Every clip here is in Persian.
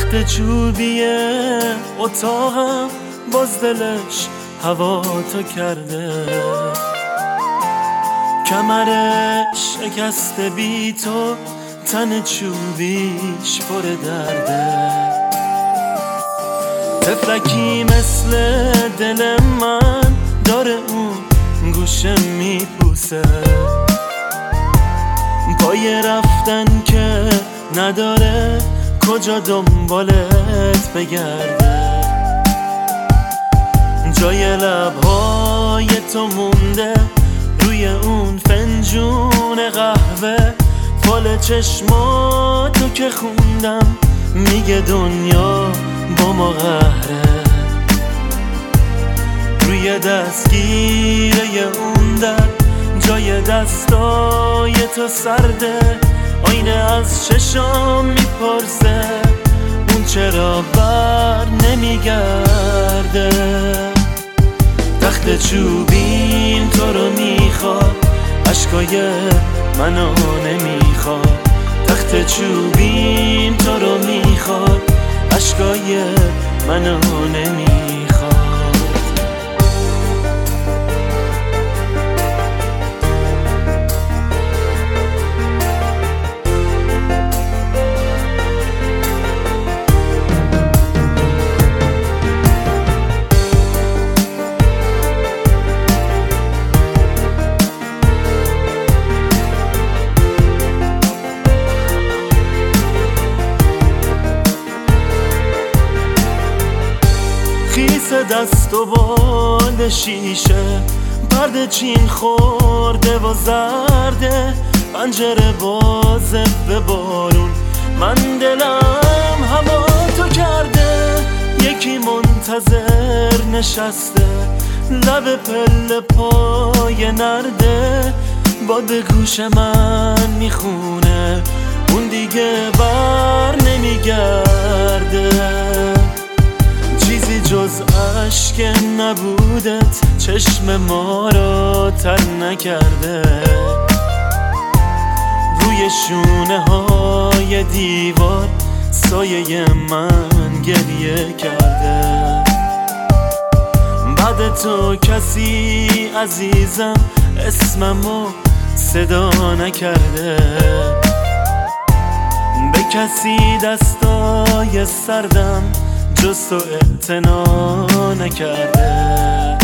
تخت چوبیه اتاقم باز دلش هوا تو کرده، کمرش شکسته بی تو، تن چوبیش پر درده. تفلکی مثل دل من داره اون گوشه میپوسه، پای رفتن که نداره کجا دنبالت بگرده. جای لبهای تو مونده روی اون فنجون قهوه، فال چشماتو که خوندم میگه دنیا با ما قهره. روی دستگیره اون در جای دستای تو سرده، آینه از چشام میپرسه اون چرا بر نمیگرده. تخت چوبین تو رو میخواد، عشقای منو نمیخواد. تخت چوبین تو رو میخواد، عشقای منو نمیخواد. خیس دست و بال شیشه، پرده چین خورده و زرده، پنجره بازه به بارون، من دلم هوا تو کرده. یکی منتظر نشسته لب پله پای نرده، باد گوش من میخونه اون دیگه بر نمیگرده. چیزی جز عشق نبودت چشم ما را تر نکرده، روی شونه های دیوار سایه من گریه کرده. بعد تو کسی عزیزم اسممو صدا نکرده، به کسی دستای سردم جز تو اعتنا نکرده.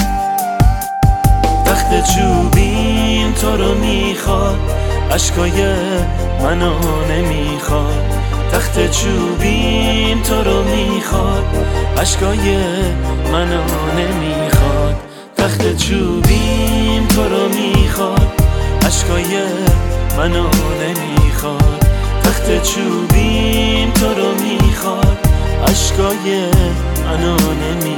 تخت چوبین تو رو میخواد، عشقای منو نمیخواد. تخت چوبین تو رو میخواد، عشقای منو نمیخواد. تخت چوبین تو رو میخواد، عشقای منو نمیخواد. تخت چوبین تو رو میخواد، عشقای منو نمیخواد.